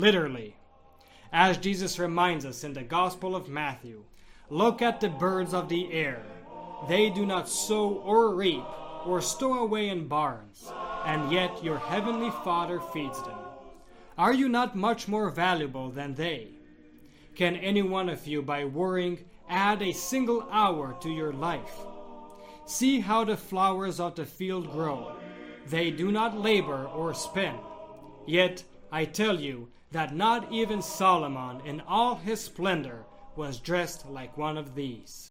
literally. As Jesus reminds us in the Gospel of Matthew, look at the birds of the air. They do not sow or reap or store away in barns, and yet your heavenly Father feeds them. Are you not much more valuable than they? Can any one of you, by worrying, add a single hour to your life? See how the flowers of the field grow. They do not labor or spin. Yet I tell you that not even Solomon in all his splendor was dressed like one of these.